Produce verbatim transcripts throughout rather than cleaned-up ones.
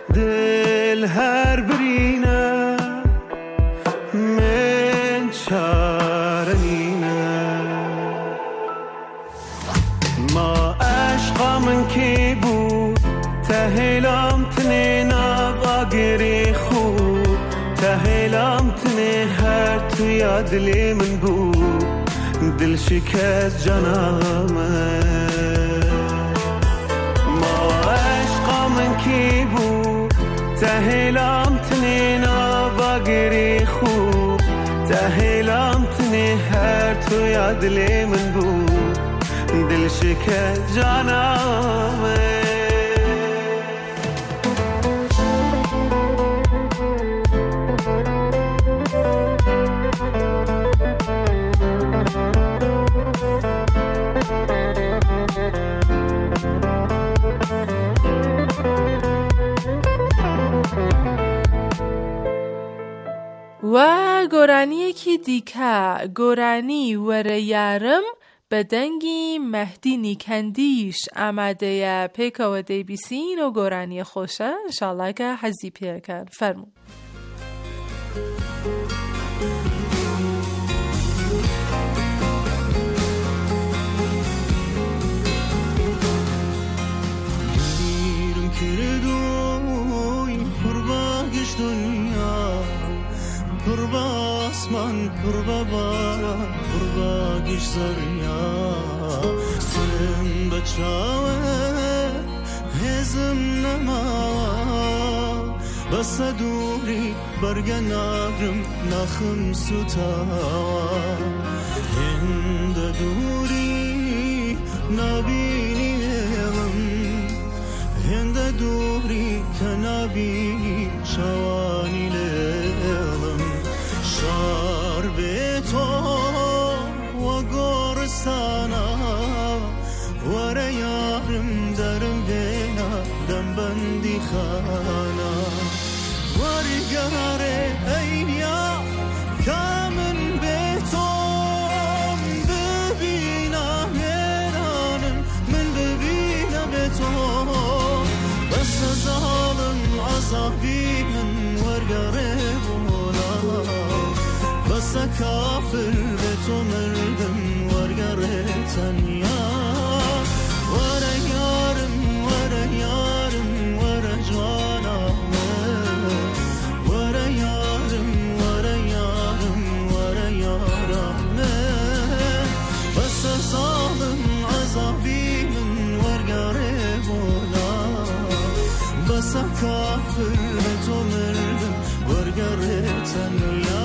دل هر برینه من چارنینه ما عشقا من کی بود تهلام تنه نواگری خوب تهلام تنه هر تو یادلی من بود دل شکست جانمه ما عشقا من کی بود تهلام تنه نواگری خوب تهلام تنه هر تو یادلی من بود دل شکست جانمه و گۆرانی یەکی دیکە گۆرانی وەرە یارم بە دەنگی مەهدی نیکەندیش ئامادەیە پێکەوە دەیبیسین و گۆرانی خۆشە ئینشاڵڵا کە حەزی پێەکەن فەرموو میرم کردوی پر باگش دنیا پر با آسمان پر با باران پر باگش زریا سن بچاوه هزم نماوا بس دوری برگن آگرم نخم سوتاوا هند دوری نبینی هم هند دوری کنبینی شوانی لهم شار به تو و گورستانا وره یارم درم بینا دم بندی خانا ورگاره ایا کامن به تو ببینم میرانم من ببینم به تو بس ظالم عذابی من ورگاره بس کافر به تو مردم ورگره تنیا وره یارم وره یارم وره جوانم وره یارم وره یارم وره یارم بس ظالم عذابی من ورگره بولا بس کافر به تو مردم ورگره تنیا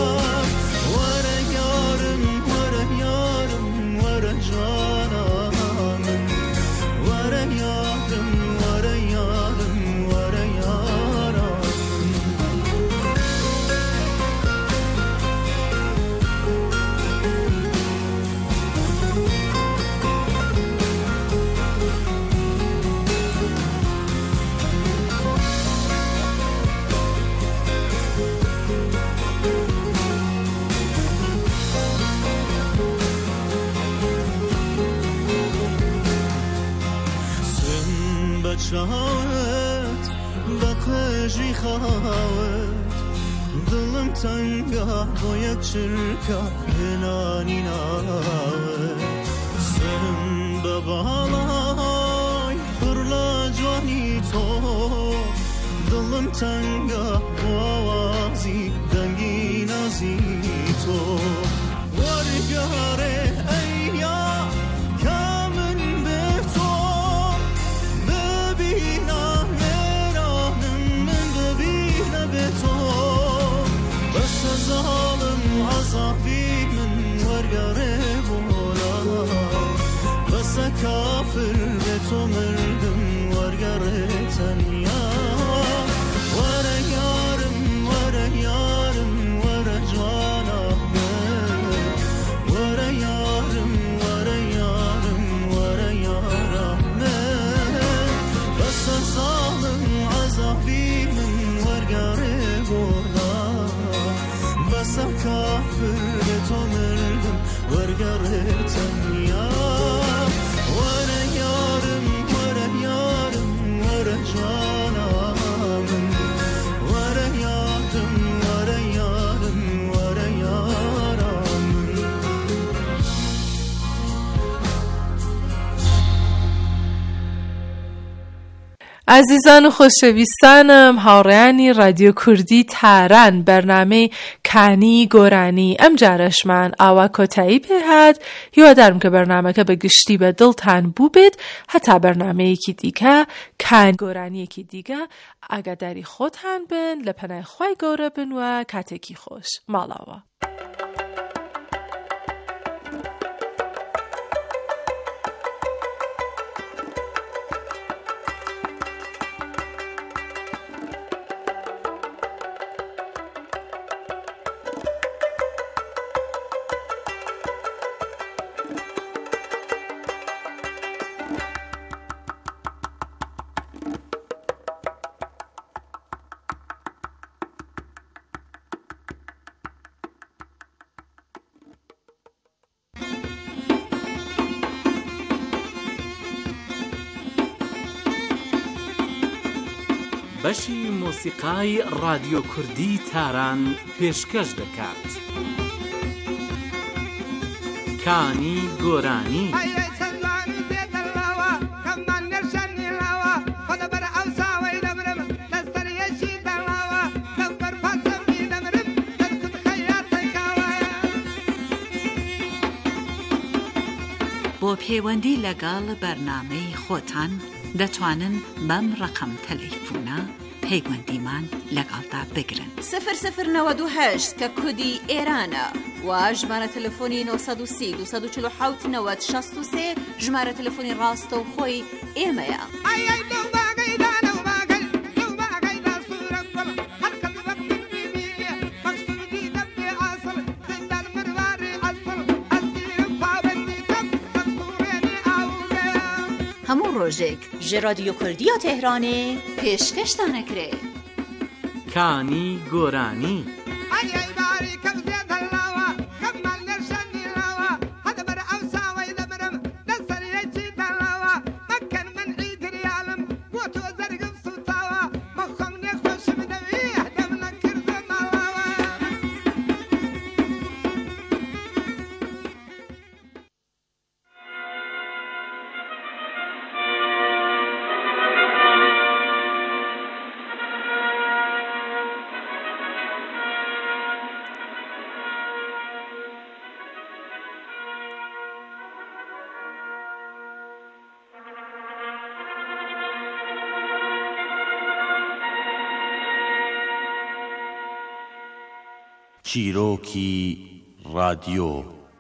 شهوت بقجی خواهد دلم تنگه با یک چرکه هنانی ناود سم ببالای پرلا جوانی تو دلم تنگه با آوازی دنگی نازی تو ورگاره ایا ظالم عذابی من ورگره بولا بس کافر به تو مردم ورگره تنیا وره یارم وره یارم وره جوانم وره یارم وره یارم وره یارم بس ظالم عذابی من ورگره بولا بس کافر تو مردم ورگره تنیا وره یارم وره یارم وره جانم عزیزان و خۆشەویستانم هاوڕێیانی رادیۆ کوردی تاران بەرنامەی کانی گۆرانی ئەم جارەشمان ئاوا کۆتایی پێهات هیوادارم کە بەرنامەکە بە گشتی بە دڵتان بوو بێت هەتا بەرنامەیەکی دیکە کان گۆرانیەکی دیکە ئاگاداری خۆتان بن لە پەنای خوای گەورە بن و کاتێکی خۆش ماڵاوە. بەشی مۆسیقای رادیۆ کوردی تاران پێشکەش دەکات. کانی گۆرانی. بۆ پەیوەندی لەگەڵ بەرنامەی خۆتان دەتوانن بەم ڕقم تەلەیفۆنە پەیوەندیمان لەگەڵدا بگرن. سفر سفر نەوەد و هەشت کە کودی ئێرانە و ژمارە تەلەفۆنی نۆ سەد و سی دو سەد و چل و حەوت نەوەد شەست و سێ ژمارە تەلەفۆنی ڕاستە و خۆی ئێمەیە. هەموو ڕۆژێک ژێ رادیۆ کوردیە تێهرانێ پێشکەشتانەکرێ. کانی گۆرانی. چیرۆکی رادیۆ.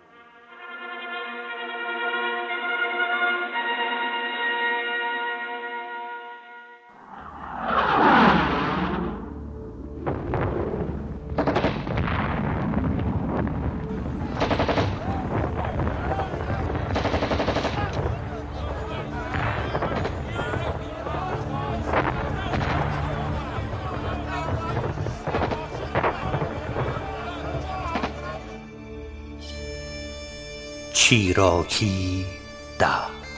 چیرۆکی دا.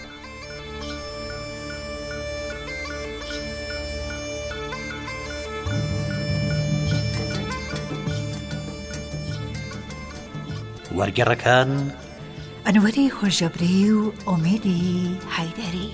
وەرگێڕەکان ئەنوەری خۆشەبری و ئۆمێدی حەیدەری،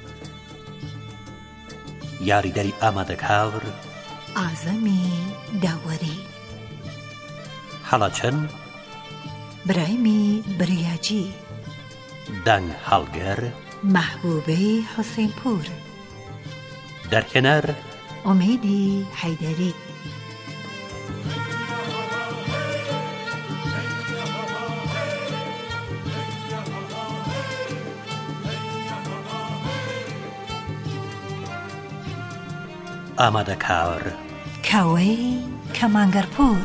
یاریدەری ئامادەکاور ئازەمی داوەری، هەڵەچەند برایمی بریاجی، دەنگ هەڵگەر محبوبەی حوسێنپوور، دەرکەنەر ئۆمێدی حەیدەری. ئامادەکار کاوەی کەمانگەرپوور.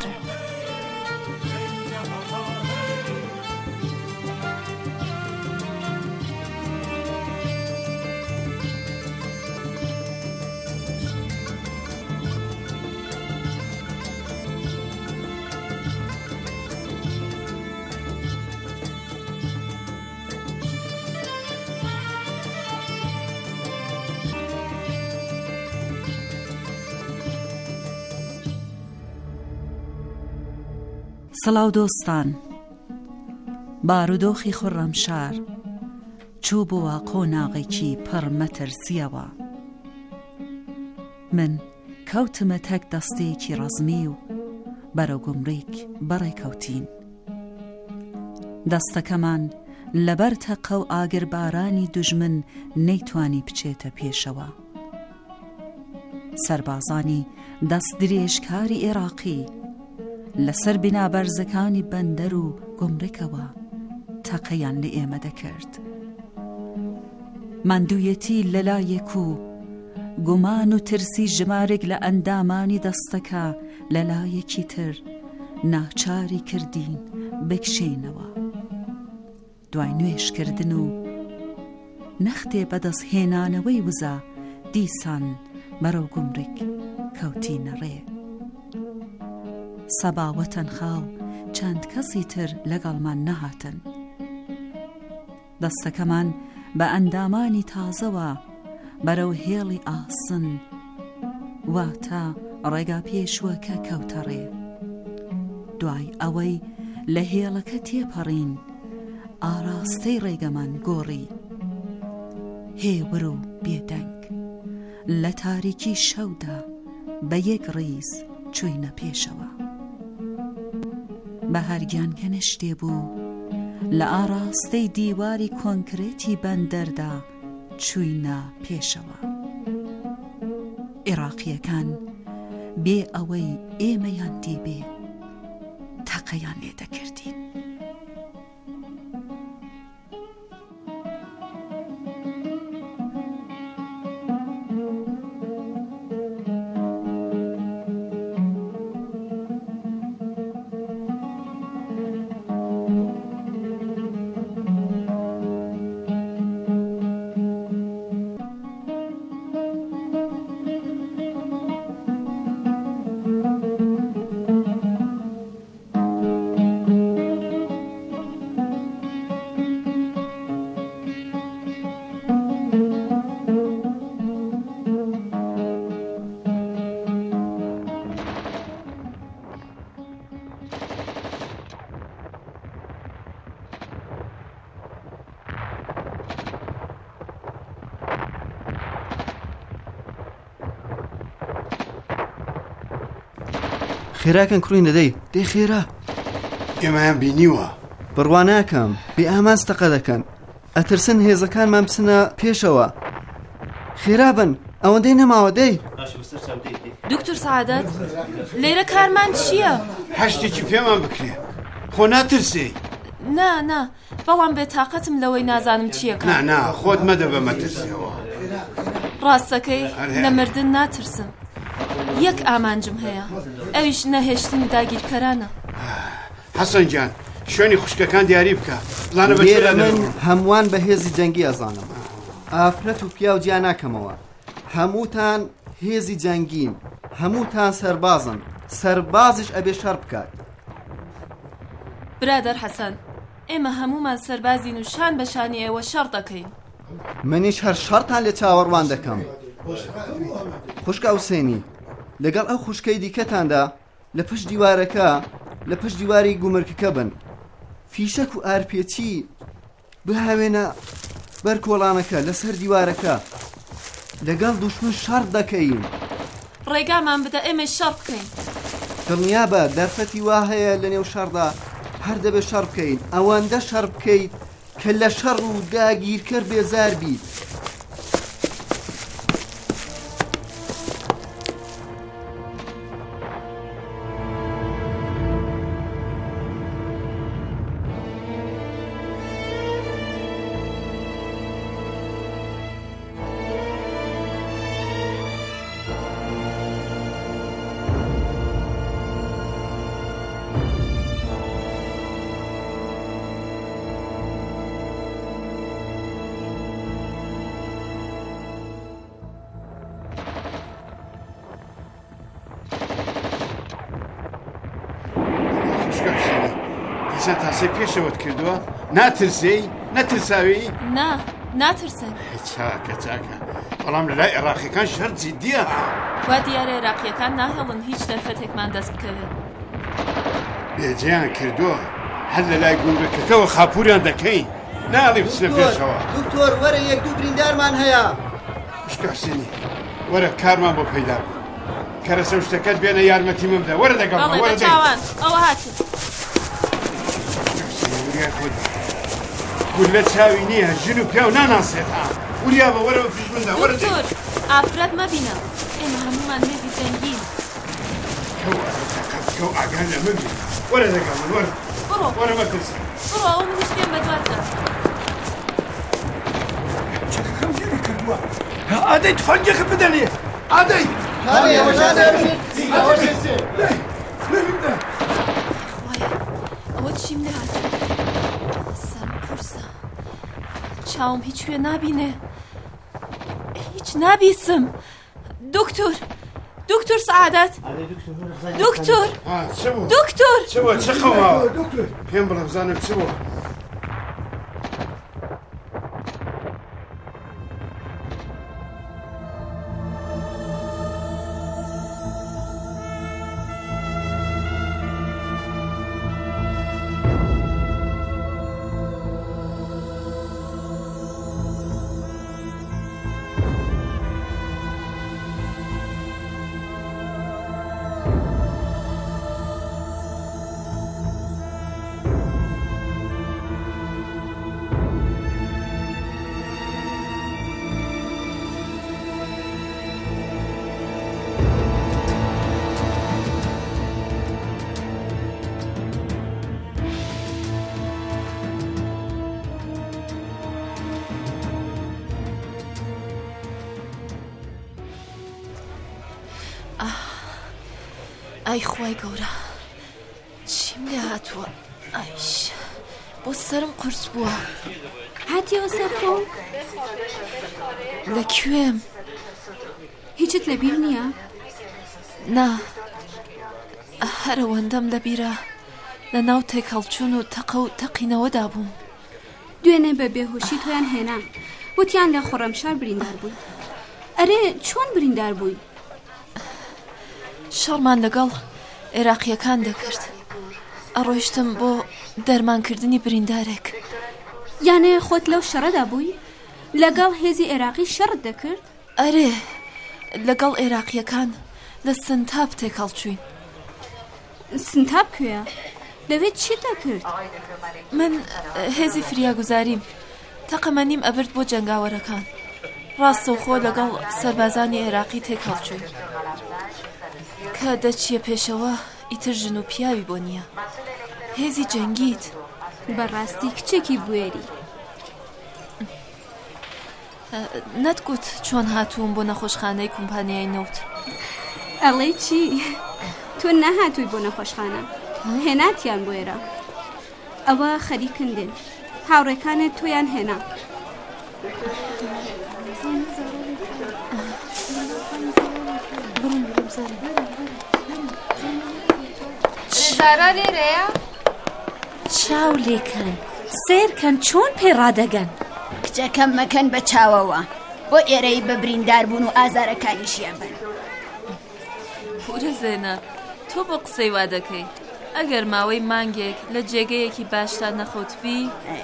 سڵاو دۆستان، بارودۆخی خورڕەمشار چوو بووە قۆناغێکی پڕ مەترسیەوە. من کەوتمە تەک دەستەیەکی ڕەزمی و بەرەو گومڕیک بەڕێکەوتین. دەستەکەمان لەبەر تەقە و ئاگربارانی دوژمن نەیتوانی بچێتە پێشەوە. سەربازانی دەست درێژکاری عێراقی لەسەر بینابەرزەکانی بەندەر و گومڕێکەوە تەقەیان لە ئێمە دەکرد. ماندوویەتی لەلایەک و گومان و ترسی ژمارێک لە ئەندامانی دەستەکە لەلایەکی تر ناچاری کردین بکشێنەوە. دوای نوێشکردن و نەختێ بەدەستهێنانەوەی وزە دیسان بەرەو گومڕێک کەوتینە ڕێ. سەباوە تەنخا و چەند کەسی تر لەگەڵمان نەهاتن. دەستەکەمان بە ئەندامانی تازەوە بەرەو هێڵی ئاسن واتە ڕێگا پێشوەکە کەوتە ڕێ. دوای ئەوەی لە هێڵەکە تێپەڕین ئاراستەی ڕێگەمان گۆڕی. هێور و بێدەنگ لە تاریکی شەودا بە یەک ڕیز چووینە پێشەوە. بە هەرگیانکە شتێ بوو لە ئاراستەی دیواری کۆنکرێتی بەندەردا چووینە پێشەوە. عێراقیەکان بێ ئەوەی ئێمەیان دیبێ تەقەیان لێ دەکردین. خێراکەن کوڕی نەدەی دەی خێرا ئێمەیان بینیوە بڕواناکەم بێ ئامانج تەقە دەکەن ئەترسن هێزەکانمان بچنە پێشەوە. خێرا بن ئەوەندەی نەماوە دەی. دکتۆر سەعادەت لێرە کارمان چییە؟ هەشتێکی پێمان بکرێ خۆ ناترسێ. نا نا بەڵام بێتاقەتم لەوەی نازانم چییەکە. نا نا خۆت مەدە بە مەترسیەوە. ڕاستەکەی لە مردن ناترسم. یەک ئامانجم هەیە ئەویش نەهێشتنی داگیرکەرانە. حەسەن گیان شوێنی خوشکەکان دیاری بکە. لێرە من هەمووان بە هێزی جەنگی ئەزانم. ئافرەت و پیا و گیا ناکەمەوە. هەمووتان هێزی جەنگین، هەمووتان سەربازن. سەربازش ئەبێ شەڕ بکات. برادەر حەسەن ئێمە هەموومان سەربازین و شان بە شانی ئێوە شەڕ دەکەین. منیش هەر شەڕتان لێ چاوەڕوان دەکەم. خوشکە حوسێنی لەگەڵ ئەو خوشکەی دیکەتاندا لە پشت دیوارەکە لە پشت دیواری گومرگەکە بن. فیشەک و ئارپێچی بهاوێنە بەر کۆڵانەکە لەسەر دیوارەکە لەگەڵ دوشمن شەڕ دەکەین. ڕێگامان بدە ئێمە شەڕ بکەین. دڵنیابە دەرفەتی وا هەیە لە نێو شەڕدا هەر دەبێت شەڕ بکەین. ئەوەندە شەڕ بکەیت کە لە شەڕ و داگیرکەر بێزار بیت. دیسان تاسەی پێشەوەت کردووە؟ ناترسەی؟ نەترساوی؟ نا ناترسن. چاکە چاکە بەڵام لەلای عێراقیەکان شەڕ جیددیە. وا دیارە عێراقیەکان ناهێڵن هیچ دەرفەتێکمان دەست بکەوێت. بێجیان کردووە هەر لەلای گومرگەکەوە خاپوریان دەکەین. ناڵی بچنە پێشەوە. دکتۆر وەرە یەک دوو بریندارمان هەیە. خوشکە حوسێنی وەرە کارمان بۆ پەیدا بوو کەرەسە و شتەکەت بێنە یارمەتی من بدە وەرە دەگەڵمە بەڵێ وەرە بە چاوان ئەوە هاتن وریا خۆت گول لە چاوی نییە ژن و پیاو ناناسێت ها وریا بە وەرە بە پیش مندا وەرە دەی دکتۆر ئافرەت مەبینە ئێمە هەمومان هێزی جەنگین کەو ئەرەتەکەت کەو ئاگان لە من بێ وەرە دەگەڵ من وەرە بڕۆ وەرە مەترسە بڕۆ ئەو منیش پێم بەدواتە چەکەکەم گێری کردووە ئادەی تفەنگێکت بدە لێ ئادەی ئەوە چیم دەهات سەرم قورسە چاوم هیچ شوێ نابینێ هیچ نابیسم دکتۆر دکتۆر سعادەت دکتۆر دکتۆر چ بووە چ قەوماوە پێم بڵێ بزانم چ بووە ئای خوای گەورە چیم لێ هاتووە ئایش بۆ سەرم قورس بووە هاتیەوە سەر خۆ لەکوێم هیچت لەبیر نییە نا هەرەوەندەم لەبیرە لە ناو تێکەڵچوون و تەقە و تەقینەوەدا بووم دوێنێ بە بێهۆشی تۆیان هێنا وتیان لە خۆڕەمشار بریندار بووی ئەرێ چۆن بریندار بووی شەڕمان لەگەڵ عێراقیەکان دەکرد ئەڕۆیشتم بۆ دەرمانکردنی بریندارێک یانێ خۆت لەو شەڕەدا بووی لەگەڵ هێزی عێراقی شەڕت دەکرد ئەرێ لەگەڵ عێراقیەکان لە سنتاب تێکەڵچووین سنتاب کوێیە لەوێت چی دەکرد من هێزی فریاگوزاریم تەقەمەنیم ئەبرد بۆ جەنگاوەرەکان ڕاستەوخۆ لەگەڵ سەربازانی عێراقی تێکەڵچووین کە دەچیە پێشەوە ئیتر ژن و پیاوی بۆ نییە هێزی جەنگیت بەڕاستی کچێکی بوێری نەتگوت چۆن هاتووم بۆ نەخۆشخانەی کۆمپانیای نەوت ئەڵێ چی تۆ نەهاتووی بۆ نەخۆشخانە هێناتیان بۆ ئێرە ئەوە خەریکن دێن هاوڕێکانت تۆیان هێنا زارا لێرەیە چاو لێکەن سێرکەن چۆن پێڕادەگەن کچەکەم مەکەن بە چاوەوە بۆ ئێرەی بە بریندار بوون و ئازارەکانیشیان بن پورە زێنە تۆ بۆ قسەی وا دەکەی ئەگەر ماوەی مانگێک لە جێگەیەکی باشتا نەخۆتبی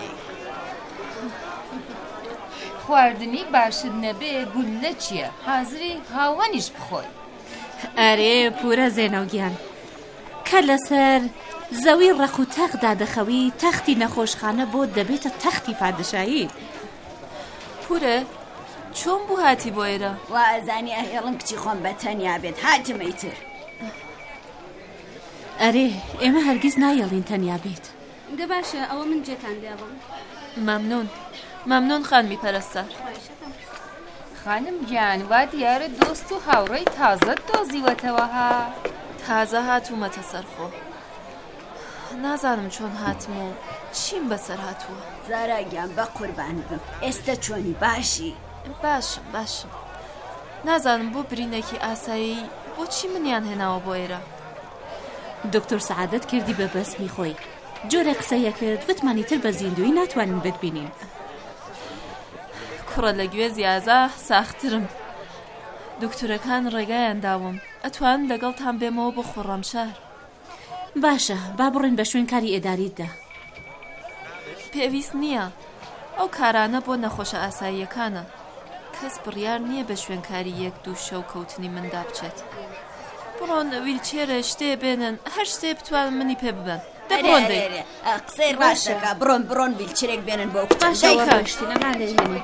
خواردنی باشت نەبێ گولە چییە حازری هاوانیش بخۆی ئەرێ پورە زێنەوگیان کە لەسەر زەوی ڕەق و تەخدا دەخەوی تەختی نەخۆشخانە بۆ دەبێتە تەختی پادشایی پورە چۆن بوو هاتی بۆ ئێرە وا ئەزانی ئەهێڵم کچی خۆم بە تەنیا بێت هاتمەیتر ئەرێ ئێمە هەرگیز نایەڵین تەنیا بێت دە باشە ئەوە من جێتان دێڵم مەمنون مەمنون خانمی پەرستار خانم گیان وا دیارە دۆست و هاوڕێی تازەت دۆزیوەتەوە ها تازە هاتوومەتە سەرخۆ نازانم چۆن هاتم و چیم بەسەر هاتووە زاراگیان بە قوربان بم ئێستا چۆنی باشی باشم باشم نازانم بۆ برینێکی ئاسایی بۆچی منیان هێناوە بۆ ئێرە دکتۆر سعادەت کردی بە بەسمی خۆی جۆرە قسەیە کرد وتمانی تر بە زیندوی ناتوانین بتبینین کوڕە لە گوێ زیازە ساخترم دکتۆرەکان ڕێگایان داوم ئەتوان لەگەڵتان بێمەوە بۆ خۆڕەمشار باشە با بڕین بە شوێن کاری ئێداریتدا پێویست نییە ئەو کارانە بۆ نەخۆشە ئاساییەکانە کەس بڕیار نییە بە شوێنکاری یەک دوو شەو کەوتنی مندا بچێت. بڕۆن ویلچێرە شتێ بێنن، هەر شتێ بتوانن منی پێ ببەن. دەبڕۆن دەی قسەی ڕاستەکە، بڕۆن بڕۆن ویلچێرێک بێنن بۆ باشەکەشتی نەمادەێنێ.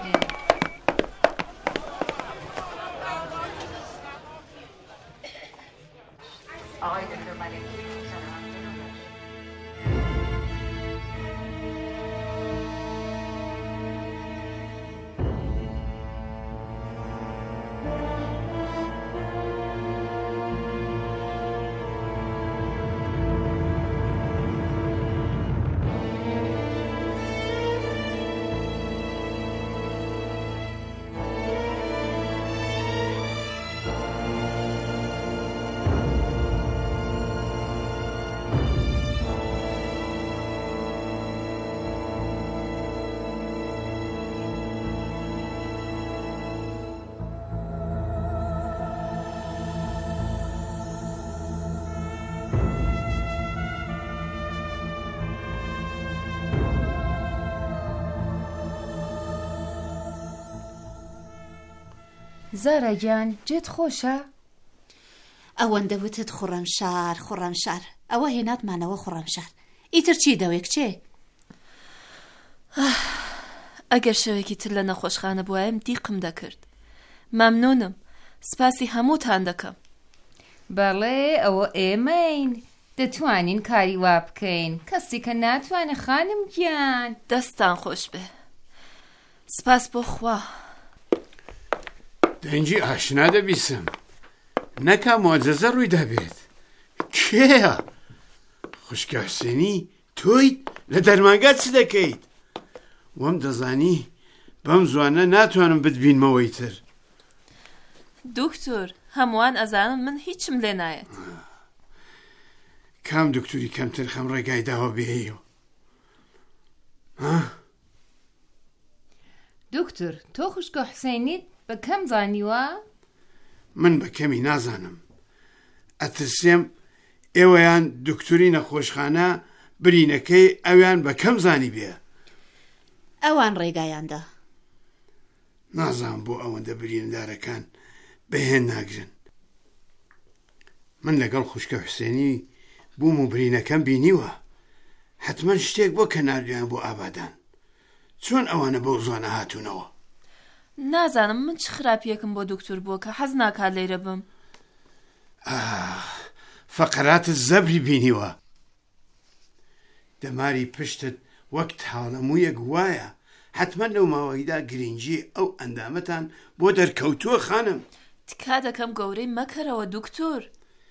زارە گیان جێت خۆشە؟ ئەوەندە وتت خوڕەمشار خوڕەمشار، ئەوە هێناتمانەوە خوڕەمشار. ئیتر چی دەوێک چێ؟ ئەگەر شەوێکی تر لە نەخۆشخانە بوایم دیقم دەکرد. مەمنونم، سپاسی هەمووتان دەکەم. بەڵێ ئەوە ئێمەین، دەتوانین کاری وا بکەین، کەسی کە ناتوانێ خانم گیان. دەستان خۆش بێ. سپاس بۆ خوا. دەنجی ئاشنا دەبیسم، نەکا مۆجزە ڕووی دەبێت. کێیە؟ خوشکە حوسێنی تۆیت؟ لە دەرمانگا چ دەکەیت؟ وەم دەزانی بەم زوانە ناتوانم بتبینمەوەی تر. دکتۆر، هەمووان ئەزانم من هیچم لێ نایەت. کام دکتوری کەمتر خەم ڕێگای داوە بێیەوە. دکتۆر، تۆ خوشکە حوسێنیت بە کەم زانیوە؟ من بە کەمی نازانم. ئەترسێم ئێوەیان دکتوری نەخۆشخانە برینەکەی ئەویان بە کەم زانی بێ. ئەوان ڕێگایاندا. نازانم بۆ ئەوەندە بریندارەکان بەهێن ناگرن. من لەگەڵ خوشکە حوسێنی بووم و برینەکەم بینیوە. حتمما شتێک بۆ کەناردویان بۆ ئابادان. چۆن ئەوانە بەو زوانە هاتوونەوە؟ نازانم من چ خراپیەکم بۆ دکتۆر بووە کە حەز ناکات لێرە بم. فەقەراتت زەبری بینیوە. دەماری پشتت وەک تاڵەموویەک وایە. حتمما لەو ماوەیدا گرنگی ئەو ئەندامەتان بۆ دەرکەوتووە خانم. تکا دەکەم گەورەی مەکەرەوە دکتۆر.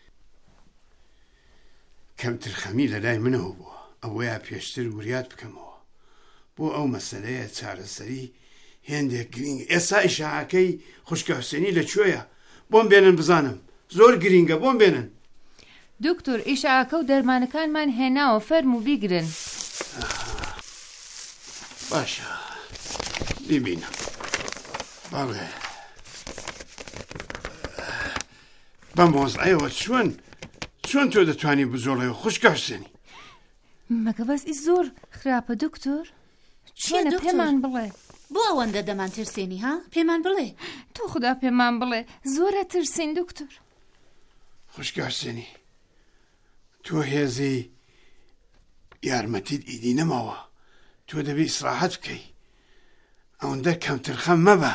کەمتر خەمی لە لای منەوە بووە، ئەوەیە پێشتر وریات بکەمەوە بۆ ئەو مەسەلەیە چارەسەری هێندێک گرنگ. ئێستا ئیشاعەکەی خوشکە حوسێنی لەکوێیە؟ بۆم بێنن بزانم. زۆر گرینگە، بۆم بێنن. دکتۆر، ئیشاعەکە و دەرمانەکانمان هێناوە، فەرمو بیگرن. باشە، بیبینم. بەڵێ بە مۆزعەوە چۆن چۆن تۆ دەتوانی بزۆڵەوە خوشکە حوسێنی؟ مەگە بەسی زۆر خراپە دکتۆر؟ چۆنە پێمان بڵێ؟ بۆ ئەوەندە دەمان ترسێنی ها؟ پێمان بڵێ. تۆ خوددا پێمان بڵێ، زۆرە ترسین دکتۆر. خوشکە حوسێنی، تۆ هێزی یارمەتیت ئیدی نەماوە. تۆ دەبێ ئیسراحەت بکەی. ئەوەندە کەمتر خەم مەبە.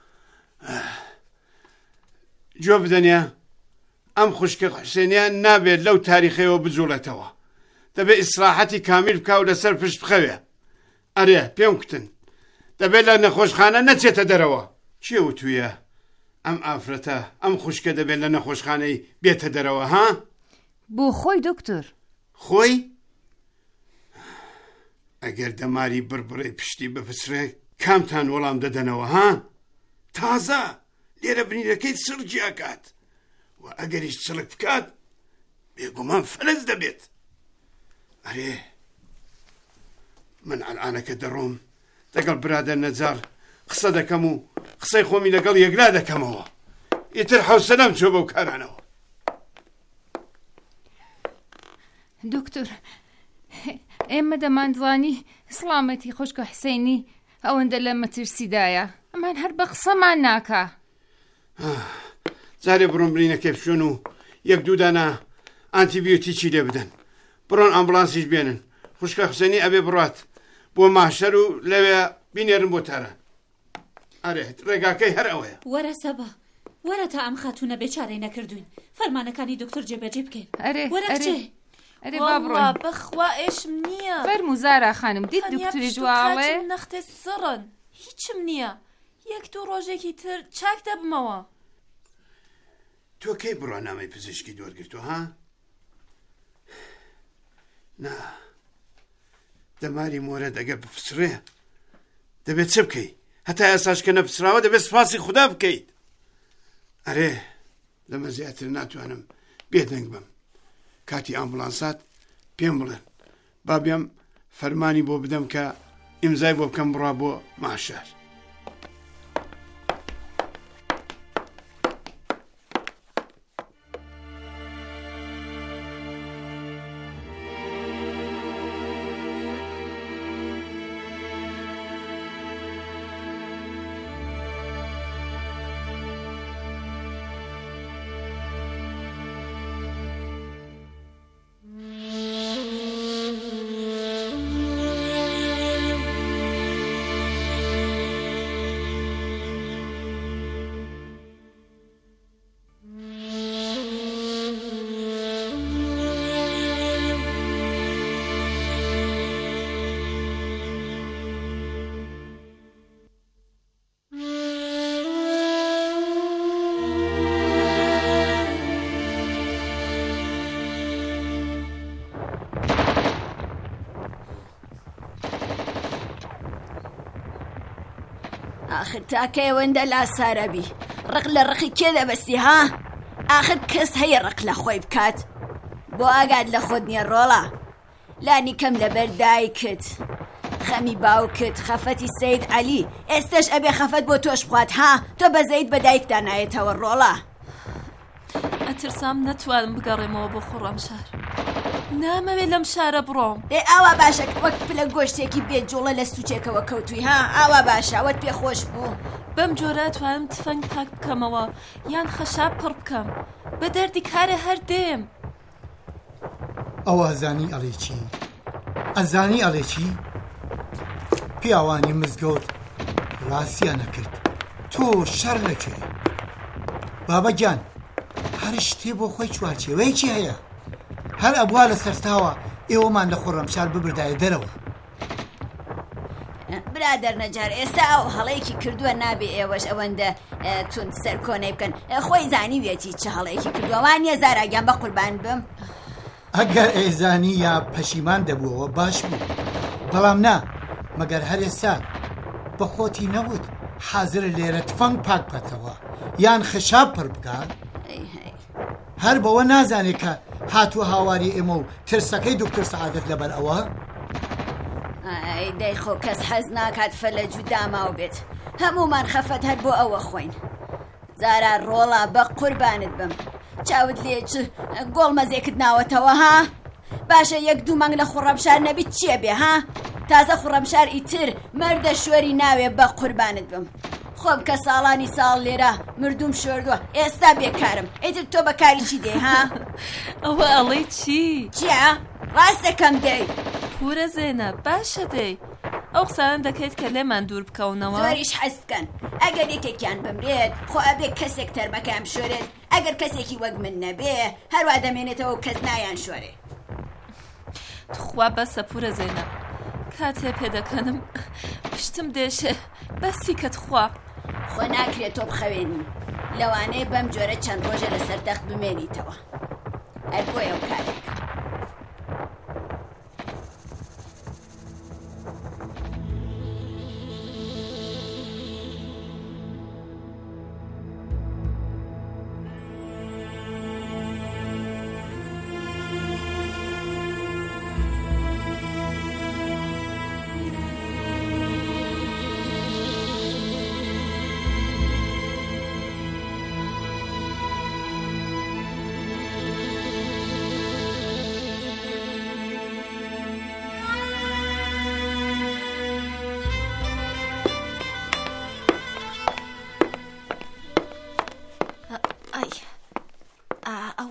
جۆ بدەنێ ئەم خوشکە حوسێنیان نابێت لەو تاریخەوە بجوڵێتەوە. دەبێت ئیسراحەتی کامیل بکە و لەسەر پشت بخەوێ. ئەرێ پێم کوتن، دەبێت لە نەخۆشخانە نەچێتە دەرەوە. چێ وتویە ئەم ئافرەتە ئەم خوشکە دەبێت لە نەخۆشخانەی بێتە دەرەوە ها؟ بۆ خۆی دکتۆر. خۆی؟ ئەگەر دەماری بربڕی پشتی بپسرێ کامتان وەڵام دەدەنەوە ها؟ تازە لێرە بنیرەکەی سڵجی ئەکات و ئەگەریش چڵک بکات بێگومان فەلەز دەبێت. ئەرێ من ئەلعانەکە دەڕۆم لەگەڵ برادەر نەجار قسە دەکەم و قسەی خۆمی لەگەڵ یەکلا دەکەمەوە. ئیتر حوسەلەم چۆ بەو کارانەوە. دکتۆر، ئێمە دەمانزانی سڵامەتی خوشکە حوسێنی ئەوەندە لە مەترسیدایە، ئەما ئەوان هەر بە قسەمان ناکە. جارێ بڕۆن برینەکە بشۆن و یەک دوو دانە ئانتیبیۆتیکی لێ بدەن، بڕۆن ئەمبولانسیش بێنن. خوشکە حوسێنی ئەبێ بڕات بۆ ماشەر و لەوێ بینێرن بۆ تاران. ئەرێت ڕێگاکەی هەر ئەوەیە. وەرە سەبا، وەرە تا ئەم خاتونە بێچارەی نەکردوین، فەرمانەکانی دکتۆر جێبەجێ بکەین. ئەرێ وەرە کچێ. ئەرێ با بڕۆین. بەخوا ئێشم نییە. فەرموو زارا خانم، دیت دکتۆری جواڵێ؟ نەختێ سڕن، هیچم نییە. یەک دوو ڕۆژێکی تر چاک دەبمەوە. تۆ کەی بڕوانامەی پزیشکی دووەرگرتووە ها؟ نا، دەماری مۆرەد ئەگەر بپسرێ دەبێت چ بکەی؟ هەتا ئێساش کە نەپسراوە دەبێت سپاسی خوددا بکەیت. ئەرێ لەمە زیاتر ناتوانم بێدەنگ بم. کاتی ئامبولانسات پێم بڵێن با بێم فەرمانی بۆ بدەم کە ئیمزای بۆ بکەم بڕا بۆ ماشار. آخر تاکەی وەندە لاسارەبی ڕق لە ڕقی کێ دەبەستی ها؟ آخر کەس هەیە ڕق لە خۆی بکات بۆ ئاگات لە خۆت نییە ڕۆڵە. لانی کەم لەبەر دایکت، خەمی باوکت، خەفەتی سەید عەلی، ئێستش ئەبێ خەفەت بۆ تۆش بخوات ها؟ تۆ بەزەیت بە دایکدا نایێتەوە ڕۆڵە. ئەترسام نەتوانم بگەڕێمەوە بۆ خۆڕەمشار. نامەوێت لەم شارە بڕۆم. ئێ ئاوا باشە وەک پلە گۆشتێکی بێت جوڵە لە سوچێکەوە کەوتووی ها؟ ئاوا باشە ئەوەت پێخۆش بوو؟ بەم جۆرە توانم تفەنگ پاک بکەمەوە یان خەشاب پڕ بکەم. بە دەردی کارە هەر دێم. ئەوە ئەزانی ئەڵێ چی؟ ئەزانی ئەڵێ چی؟ پیاوانی مزگەوت ڕاستیان نەکرد. تۆ شەڕ لەکوێ؟ بابە گیان هەر شتێ بۆ خۆی چوارچێوەیەکی هەیە. هەر ئەبوا لە سەرتاوە ئێوەمان لە خۆڕەمشار ببردایە دەرەوە. برادەر نەجار ئێستا ئەو هەڵەیەکی کردووە نابێ ئێوەش ئەوەندە تون سەر کۆنەی بکەن. خۆی زانی وێتی چه هەڵەیەکی کردووە وانیە زاراگیان بە قوربان بم. ئەگەر ئێزانی یا پەشیمان دەبووەوە باش بوو، بەڵام نا مەگەر هەر ئێستا بە خۆتی نەوت حازر لێرە تفەنگ پاک بکەتەوە یان خشاب پڕ بکات؟ هەر بەوە نازانێت کە هاتووە هاواری ئێمە و ترسەکەی دکتۆر سەعادەت لەبەر ئەوە؟ دەی خۆ کەس حەز ناکات فەلە جوداماو بێت. هەمومان خەفەت هەر بۆ ئەوە خۆین. زارا ڕۆڵا بە قوربانت بم. چاوت لێ چ گۆڵ مەزێکت ناوەتەوە ها؟ باشە یەک دوو مانگ لە خوڕەمشار نەبیت چیە بێ ها؟ تازە خوڕەمشار ئیتر مەردە شوێری ناوێ بە قوربانت بم. خۆم کە ساڵانی ساڵ لێرە مردوم شۆردووە ئێستا بێکارم. ئیتر تۆ بەکاری چی دێ ها؟ ئەوە ئەڵێی چی؟ چیە؟ ڕاستەکەم دەی؟ پورە زێنە باشە دەی. ئەو قسانە دەکەیت کە لێمان دوور بکەونەوە. زۆریش حەز بکەن. ئەگەر یەکێکیان بمرێت خۆ ئەبێ کەسێک تەرمەکەم شۆرێت. ئەگەر کەسێکی وەک من نەبێ هەروە دەمێنێتەوە کەس نایان شۆرێ. خوا بەسە پورە زێنە. کاتێ پێدەکەنم پشتم دێشێ بەسی کەت خوا. خۆ ناکرێت تۆ بخەوێنی. لەوانەیە بەم جۆرە چەند ڕۆژە لەسەر تەخت بمێنیتەوە. هەر بۆ ئەو کارێک.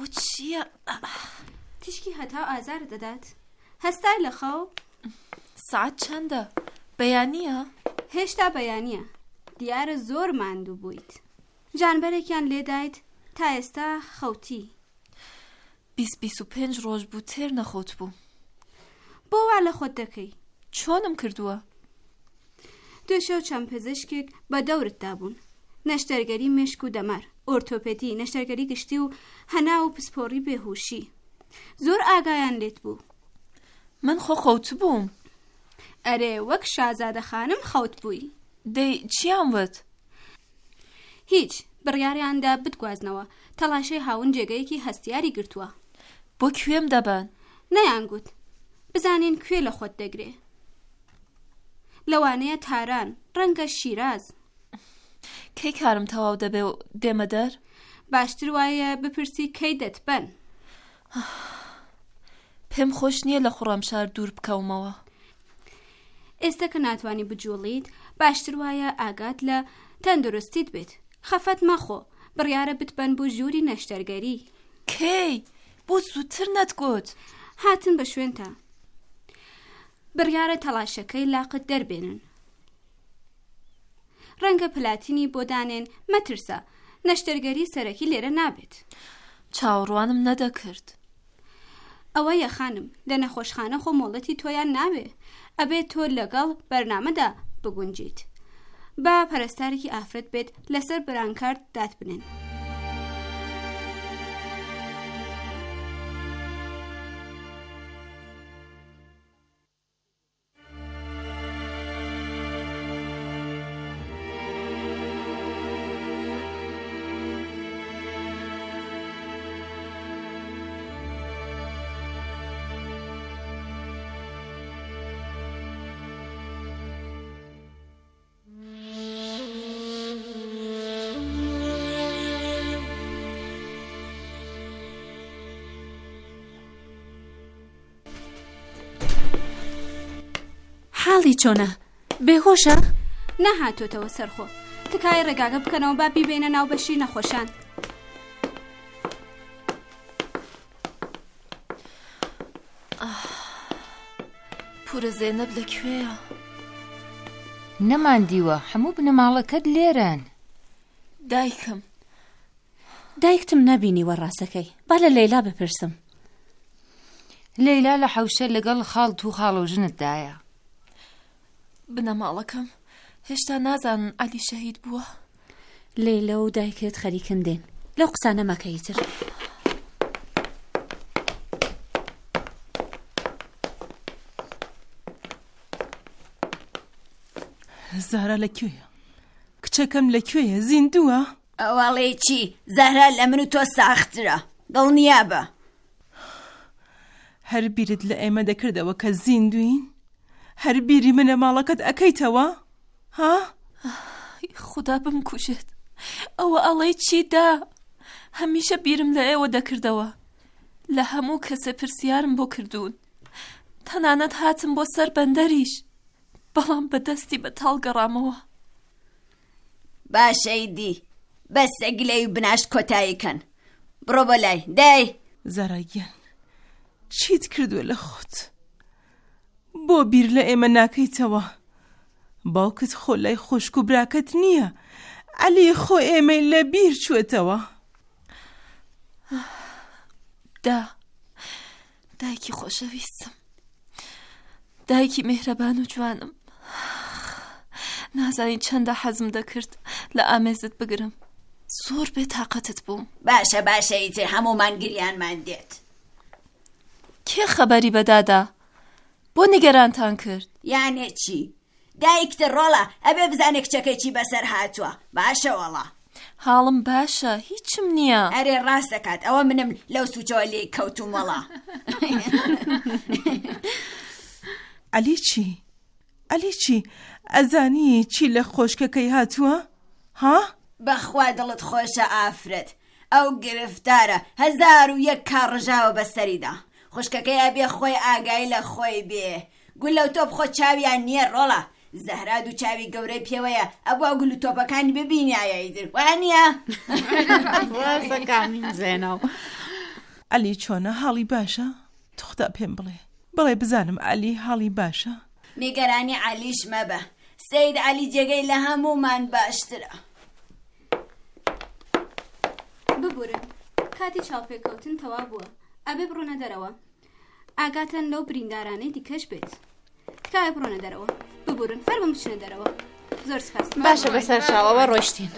ئەوە چییە؟ تیشکی هەتاو ئازار دەدات. هەستای لە خەو؟ سعات چەندە؟ بەیانیە؟ هێشتا بەیانیە. دیارە زۆر ماندوو بوویت. جانبەرێکیان لێدایت تا ئێستا خەوتی. بیست بیست و پێنج ڕۆژ بوو تێر نەخۆت بوو. بۆ وا لە خۆت دەکەی؟ چۆنم کردووە؟ دوێشە و چەند پزیشکێک بە دەورتدا بوون. نەشتەرگەری مێشک و دەمار، ئۆرتۆپێدی، نەشتەرگەری گشتی و هەنا و پسپۆڕی بێهوشی. زۆر ئاگایان لێت بوو. من خۆ خەوت بووم. ئەرێ وەک شازادە خانم خەوت بووی. دەی چیان وت؟ هیچ، بڕیاریاندا بتگوازنەوە تەڵاشەی هاون جێگەیەکی هەستیاری گرتووە. بۆ کوێم دەبن؟ نەیانگوت. بزانین کوێ لە خۆت دەگرێ. لەوانەیە تاران، ڕەنگە شیراز. کەی کارم تەواو دەبێ و دێمە دەر؟ باشتر وایە بپرسی کەی دەتبەن. پێم خۆش نییە لە خوڕەمشار دوور بکەومەوە. ئێستا کە ناتوانی بجوڵیت باشتر وایە ئاگات لە تەندروستیت بێت. خەفەت مەخۆ، بڕیارە بتبەن بۆ ژووری نەشتەرگەری. کەی بۆ زووتر نەتگوت؟ هاتن بە شوێنتە. بڕیارە تەڵاشەکەی لاقت دەربێنن. ڕەنگە پلاتینی بۆ دانێن. مەترسە، نەشتەرگەری سەرەکی لێرە نابێت. چاوەڕوانم نەدەکرد. ئەوە یەخانم، لە نەخۆشخانە خۆ مۆڵەتی تۆیان ناوێ. ئەبێت تۆ لەگەڵ بەرنامەدا بگونجیت. با پەرستارێکی ئافرەت بێت لەسەر برانکارد دات بنێن. حاڵی چۆنە؟ بێهۆشە؟ نەهاتۆتەوە سەرخۆ. تکای ڕێگاگە بکەنەوە با بیبێنە ناو بەشی نەخۆشان. پورە زێنەب لەکوێیە؟ نەماندیوە، هەموو بنەماڵەکەت لێرەن. دایکم دایکتم نەبینی وەڕاستەکەی. با لە لەیلا بپرسم. لەیلا لە حەوشە لەگەڵ خاڵ تو خاڵە و ژنتدایە. بنەماڵەکەم هێشتا نازانن عەلی شەهید بووە. لەیلا و دایکت خەریکن دێن. لەو قسانە مەکەیتر. زارا لەکوێیە؟ کچەکەم لەکوێیە؟ زیندووە؟ ئەوەڵێ چی؟ زەهرا لە من و تۆ ساخترە. دڵنیا بە. هەر بیرت لە ئێمە دەکردەوە کە زیندوین؟ هەر بیری منە ماڵەکەت ئەکەیتەوە؟ ها؟ خدا بمکوشێت. ئەوە ئەڵێ چیدا؟ هەمیشە بیرم لە ئێوە دەکردەوە. لە هەموو کەسە پرسیارم بۆ کردوون. تەنانەت هاتم بۆ سەر بەندەریش. بەڵام بەدەستی بەتاڵ گەڕامەوە. باشەیدی بەسە گلەی و بناش کۆتاییکەن. بڕۆ بۆ لای دای. زاراییان چیت کردووە لە خۆت؟ بۆ بیر لە ئێمە ناکەیتەوە؟ باوکت خۆ لای خۆشک و براکەت نییە. عەلی خۆ ئێمەی لە بیر چوێتەوە. دا دایکی خۆشەویستم، دایکی میهرەبان و جوانم. نازانین چەندە حەزم دەکرد لە ئامێزت بگرم. زۆر بێتاقەتت بووم. باشە باشە ئیتر هەموومان گریانمان دێت. کێ خەبەری بەدادا؟ بۆ نیگەرانتان کرد؟ یانێ چی؟ دایکتر ڕۆڵە ئەبێ بزانێ کچەکەیکی بەسەر هاتووە. باشە وەڵا. حاڵم باشە، هیچم نییە. ئەرێ ڕاست دەکات. ئەوە منم لەو سوچەوە لێ کەوتوم وەڵا. عەلی چی؟ عەلی چی؟ ئەزانی چی لە خۆشکەکەی هاتووە؟ ها؟ بەخوا دڵت خۆشە ئافرەت. ئەو گرفتارە هەزار و یەک کاڕژاوە بەسەریدا. خوشکەکەی ئەبێ خۆی ئاگای لە خۆی بێ. گول لەو تۆپ خۆ چاویان نییە ڕۆڵە. زەهرا دوو چاوی گەورەی پێوەیە. ئەبووە گول و تۆپەکانی ببینایە ئیتر وانییە؟ وازەکانیم زێنەوە. علی چۆنە حاڵی باشە؟ توخدا پێم بڵێ بڵێ بزانم علی حاڵی باشە؟ نیگەرانی علیش مەبە، سەید علی جێگەی لە هەموومان باشترە. ببورن کاتی چاوپێکەوتن تەوا بووە، ئەبێ بڕۆنە دەرەوە. ئاگاتەن لەو بریندارانەی دیکەش بێت. تکایە بڕۆنە دەرەوە، ببورن فەرمم بچنە دەرەوە. زۆر سپاس. باشە بەسەر شاوەوە ڕۆیشتین.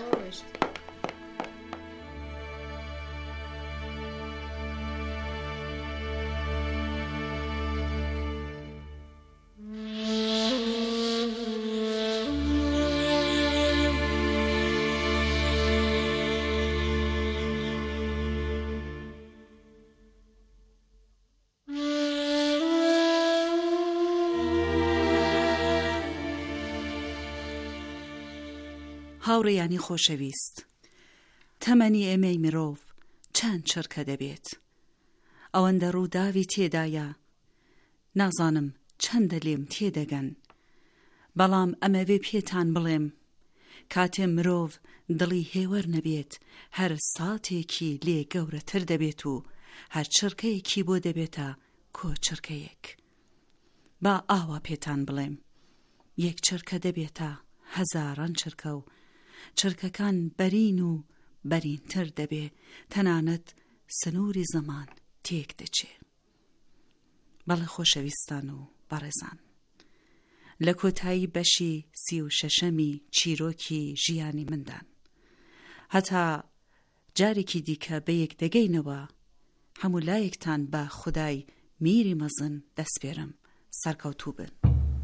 هاوڕێیانی خۆشەویست، تەمەنی ئێمەی مرۆڤ چەند چرکە دەبێت. ئەوەندە ڕووداوی تێدایە نازانم چەندە لێم تێدەگەن، بەڵام ئەمەوێ پێتان بڵێم کاتێ مرۆڤ دڵی هێوەر نەبێت هەر ساتێکی لێ گەورەتر دەبێت و هەر چرکەیەکی بۆ دەبێتە کۆچرکەیەک. با ئاوا پێتان بڵێم یەک چرکە دەبێتە هەزاران چرکە و چرکەکان بەرین و بەرینتر دەبێ، تەنانەت سنووری زەمان تێک دەچێ. بەڵێ خۆشەویستان و بەڕێزان، لە کۆتایی بەشی سی و شەشەمی چیرۆکی ژیانی مندان هەتا جارێکی دیکە بە یەک دەگەینەوە، هەموو لایەکتان بە خودای میری مەزن دەست پێرم، سەرکەوتوو بن.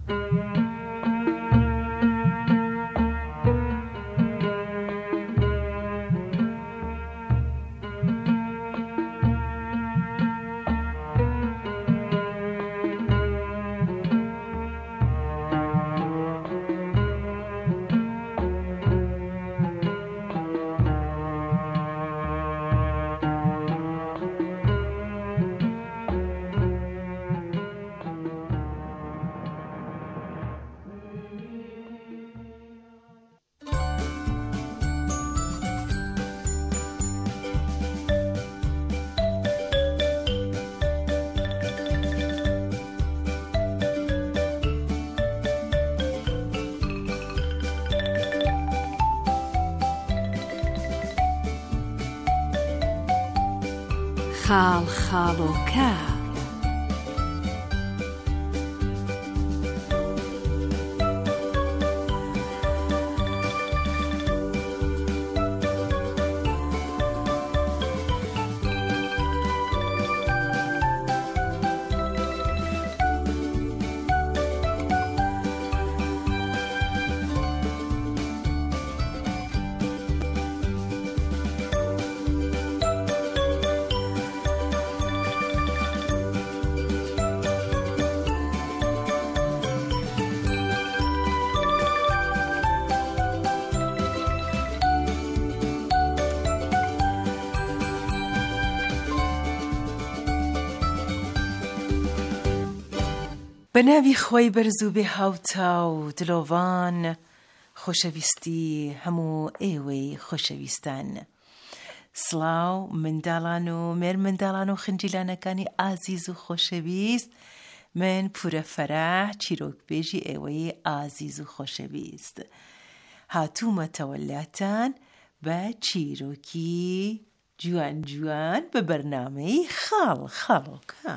خاڵ خاڵۆکە بەناوی خۆی بەرز و بێ هاوتا و دلۆڤان، خۆشەویستی هەموو ئێوەی خۆشەویستان. سڵاو منداڵان و مێر منداڵان و خنجیلانەکانی ئازیز و خۆشەویست، من پورە فەرەح چیرۆکبێژی ئێوەی ئازیز و خۆشەویست هاتوومەتەوە لاتان بە چیرۆکی جوان جوان بە بەرنامەی خاڵ خاڵۆکە.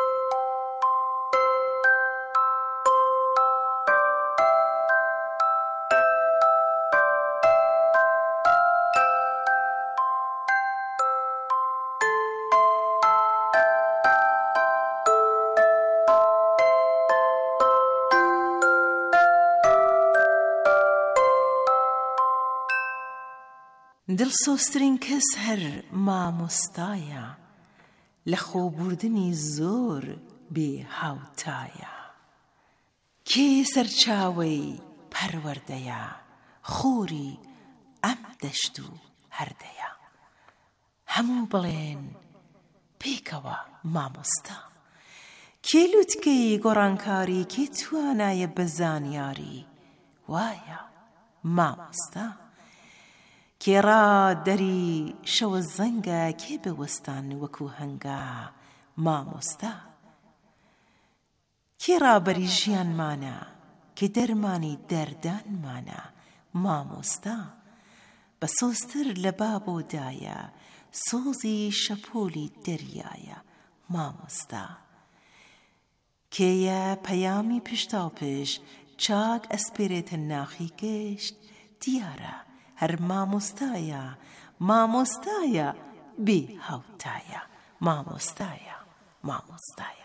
دڵسۆزترین کەس هەر مامۆستایە، لە خۆبوردنی زۆر بێ هاوتایە. کێ سەرچاوەی پەروەردەیە، خۆری ئەم دەشت و هەردەیە. هەموو بڵێن پێکەوە مامۆستا، کێ لوتکەی گۆڕانکاری، کێ توانایە بە زانیاری، وایە مامۆستا. کێڕا دەری شەوە زەنگە کێ بەوەستان وەکو هەنگا مامۆستا کێڕا بەری ژیانمانە کە دەرمانی دەردانمانە مامۆستا بە سۆزتر لە بابۆدایە سۆزی شەپۆلی دەریایە مامۆستا کێیە پەیامی پشتاوپش چاک ئەسپێرێتە ناخی گەشت دیارە هەر مامۆستایە مامۆستایە بێ هاوتایە مامۆستایە مامۆستایە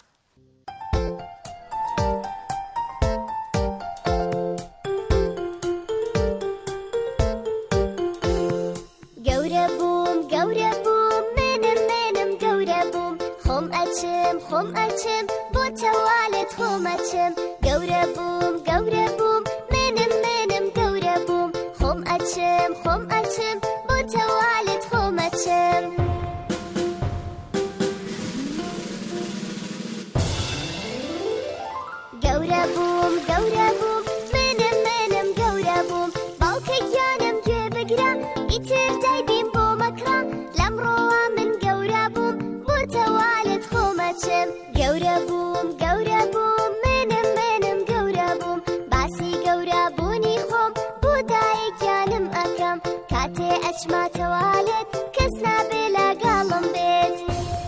گەورە بووم گەورە بووم منم منم گەورە بووم خۆم ئەچم خۆم ئەچم بۆ تەوالێت خۆم ئەچم گەورە بووم گەورە بووم منم منم گەورە بووم خۆم ئەچم خۆم ئەچم بۆ تەوالێت خۆم ئەچم گەورە بووم گەورە بووم منم منم گەورە بووم باوکە گیانم گوێ بگرە ئیتر دایبیم بۆ مەکڕە لەمڕۆوە من گەورە بووم بۆ تەوالێت خۆم ئەچم گەورە بووم گەورە بووم منم منم گەورە بووم باسی گەورە بوونی خۆم بۆ دایکیانم ئەکەم کاتێ ئەچمە تەوالێت کەس نابێ لەگەڵم بێت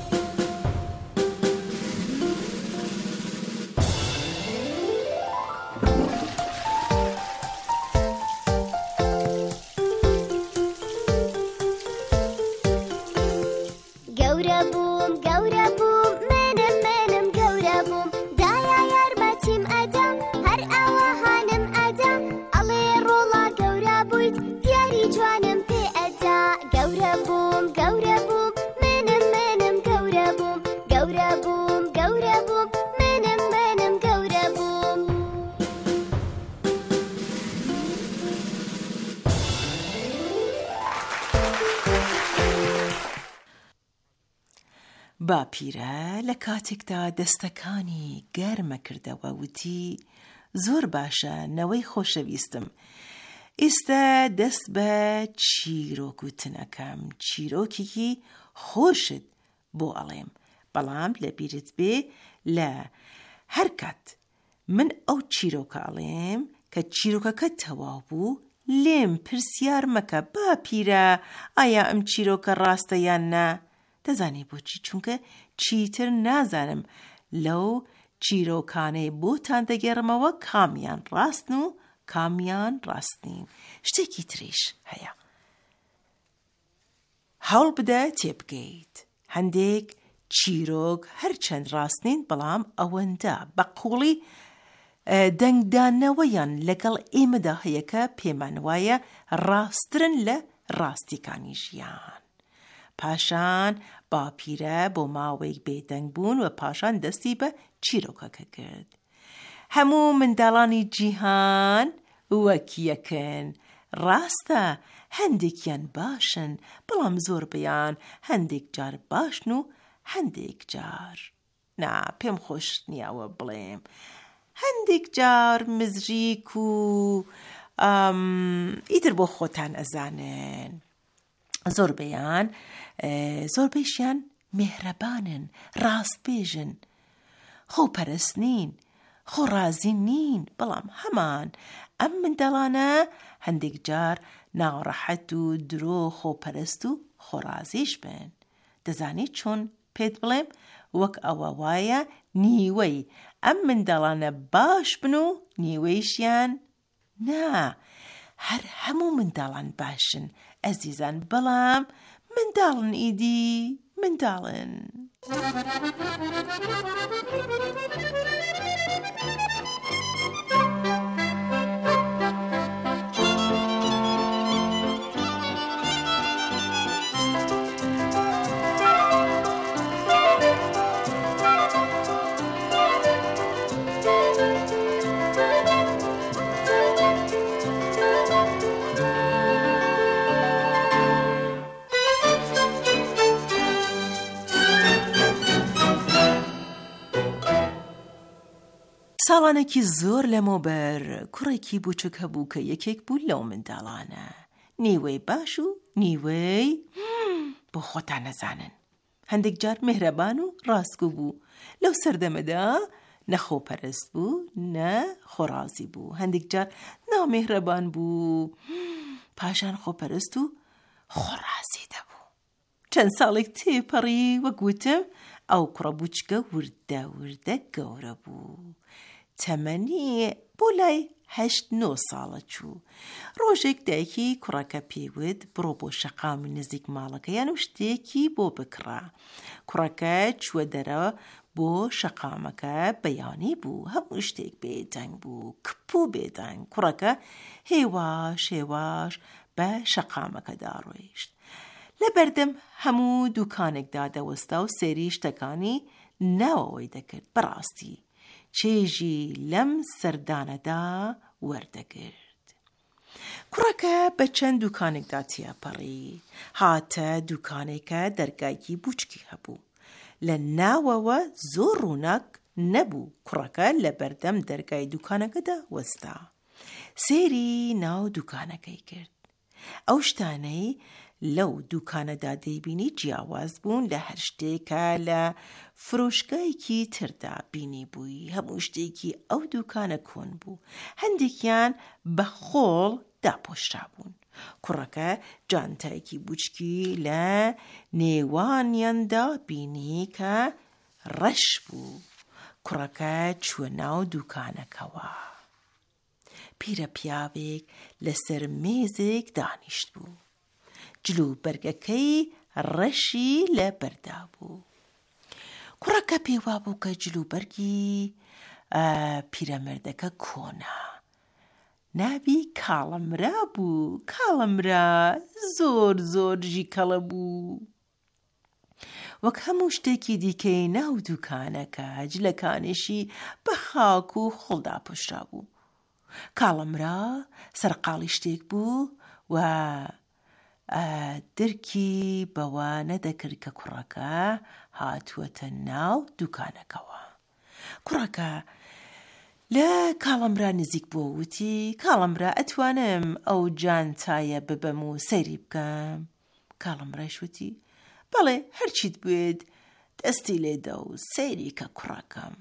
گەورە بووم گەورە بووم منم منم گەورە بووم دایە یارمەتیم ئەدا هەر ئەوەهانم ئەدا ئەڵێ ڕۆڵا گەورە بوویت دیاری جوانم پێ ئەدا گەورە بووم گەورە بووم منم منم گەورە بووم گەورە بووم گەورە بووم منم منم گەورە بووم باپیرە لە کاتێکدا دەستەکانی گەرمە کردەوە وتی زۆر باشە نەوەی خۆشەویستم ئێستا دەست بە چیرۆکوتنەکەم چیرۆکێکی خۆشت بۆ ئەڵێم بەڵام لە بیرت بێ لە هەر کات من ئەو چیرۆکە ئەڵێم کە چیرۆکەکە تەواو بوو لێم پرسیار مەکە باپیرە ئایا ئەم چیرۆکە ڕاستە یان نا دەزانی بۆچی چونکە چیتر نازانم لەو چیرۆکانەی بۆتان دەگەڕمەوە کامیان ڕاستن و کامیان ڕاستنین شتێکی تریش هەیە هەوڵ بدە تێبگەیت هەندێک چیرۆک هەرچەند ڕاستنین بەڵام ئەوەندە بە قوڵی دەنگدانەوەیان لەگەڵ ئێمەدا هەیە کە پێمان وایە ڕاستترن لە ڕاستیەکانی ژیان پاشان باپیرە بۆ ماوەیەک بێدەنگ بوون و پاشان دەستی بە چیرۆکەکە کرد هەموو منداڵانی جیهان وەکیەکن ڕاستە هەندێکیان باشن بەڵام زۆر بەیان هەندێک جار باشن و هەندێک جار نا پێم خۆش نییەوە بڵێم هەندێک جار مزریک و ئیتر بۆ خۆتان ئەزانن زۆر بەیان زۆر بەیشیان مێهرەبانن ڕاستپێژن خۆپەرست نین خۆڕازی نین بەڵام هەمان ئەم منداڵانە هەندێک جار ناڕەحەت و درۆ خۆپەرست و خۆڕازیش بن دەزانیت چۆن پێت بڵێم وەک ئەوە وایە نیوەی ئەم منداڵانە باش بن و نیوەیشیان نا هەر هەموو منداڵان باشن ئەزیزان بەڵام منداڵن ئیدی منداڵن ساڵانێکی زۆر لەمەوبەر کوڕێکی بچووک هەبوو کە یەکێک بوو لەو منداڵانە نیوەی باش و نیوەی بۆ خۆتان نەزانن. هەندێک جار مهرەبان و ڕاستگو بوو. لەو سەردەمەدا نەخۆپەرست بوو نە خۆڕازی بوو. هەندێک جار نامێهرەبان بوو پاشان خۆپەرست و خۆڕازی دەبوو. چەند ساڵێک تێپەڕی وەگوتم ئەو کوڕە بوچکە وردە وردە گەورە بوو. تەمەنی بۆ لای هەشت نۆ ساڵە چوو. ڕۆژێک دایکی کوڕەکە پێیوت بڕۆ بۆ شەقامی نزیک ماڵەکە یان و شتێکی بۆ بکڕە. کوڕەکە چووە دەرەوە بۆ شەقامەکە بەیانی بوو. هەموو شتێک بێدەنگ بوو، کپ و بێدەنگ. کوڕەکە هێواش هێواش بە شەقامەکەدا ڕۆیشت. لە بەردەم هەموو دوکانێکدا دەوەستا و سێری شتەکانی ناوەوەی دەکرد. بەڕاستی چێژی لەم سەردانەدا وەردەگرت. کوڕەکە بە چەند دوکانێکدا تێپەڕی. هاتە دوکانێکە دەرگایکی بوچکی هەبوو. لە ناوەوە زۆر ڕووناک نەبوو. کوڕەکە لە بەردەم دەرگای دوکانەکەدا وەستا. سێری ناو دوکانەکەی کرد. ئەو شتانەی لەو دوکانەدا دەیبینی جیاواز بوون لە هەر شتێکە لە فرۆشگایەکی تردا بینی بووی. هەموو شتێکی ئەو دوکانە کۆن بوو. هەندێکیان بە خۆڵ داپۆشرا بوون. کوڕەکە جانتایەکی بوچکی لە نێوانیاندا بینی کە ڕەش بوو. کوڕەکە چووە ناو دوکانەکەوە. پیرە پیاوێک لەسەر مێزێک دانیشت بوو. جلو بەرگەکەی ڕەشی لە بەردا بوو. کوڕەکە پێوا بوو کە جلو بەرگی پیرەمەردەکە کۆنا. ناوی کاڵەمرا بوو. کاڵەمرا زۆر زۆر ژیکەڵە بوو. وەک هەموو شتێکی دیکەی ناو دوکانەکە جلەکانیشی بە خاک و خۆڵدا پۆشرا بوو. کاڵەمرا سەرقاڵی شتێک بوو و درکی بەوە نەدەکرد کە کوڕەکە هاتووەتە ناو دوکانەکەوە. کوڕەکە لە کاڵەمرا نزیک بۆ وتی کاڵەمرا ئەتوانم ئەو جانتایە ببەم و سەیری بکەم. کاڵەمرایش وتی بەڵێ هەرچیت بێت دەستی لێدە و سەیری کە کوڕەکەم.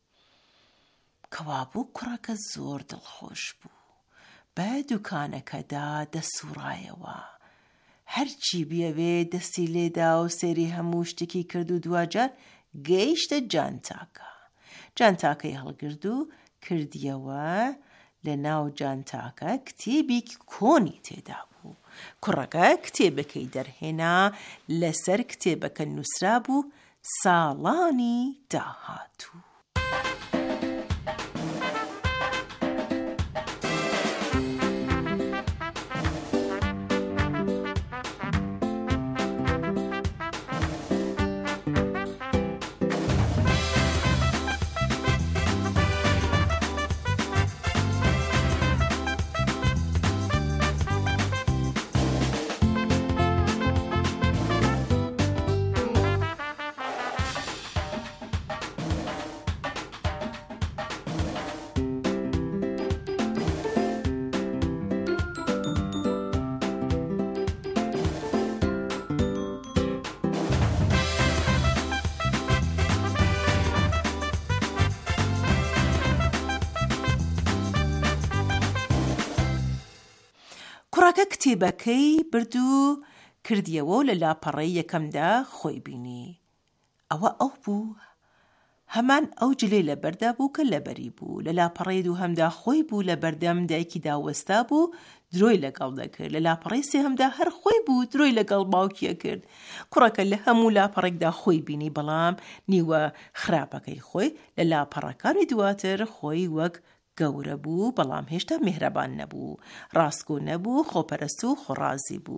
کەوا بوو کوڕەکە زۆر دڵخۆش بوو. بە دوکانەکەدا دەسوڕایەوە. هەرچی بیەوێ دەستی لێدا و سێری هەموو شتێکی کرد و دوجار گەیشتە جانتاکە. جانتاکەی هەڵگرد و کردیەوە. لە ناو جانتاکە کتێبێکی کۆنی تێدا بوو. کوڕەکە کتێبەکەی دەرهێنا. لەسەر کتێبەکە نووسرا بوو ساڵانی داهاتوو. کوڕەکە کتێبەکەی برد و کردیەوە و لە لاپەڕەی یەکەمدا خۆی بینی. ئەوە ئەو بوو. هەمان ئەو جلەی لە بەردا بوو کە لەبەری بوو. لە لاپەڕەی دووهەمدا خۆی بوو. لە بەردەم دایکی داوەستا بوو درۆی لەگەڵ دەکرد. لە لاپەڕەی سێهەمدا هەر خۆی بوو درۆی لەگەڵ باوکیە کرد. کوڕەکە لە هەموو لاپەڕێکدا خۆی بینی بەڵام نیوە خراپەکەی خۆی لە لاپەڕەکانی دواتر خۆی وەک گەورە بوو بەڵام هێشتا میهرەبان نەبوو. ڕاستگۆ نەبوو. خۆپەرست و خۆڕازی بوو.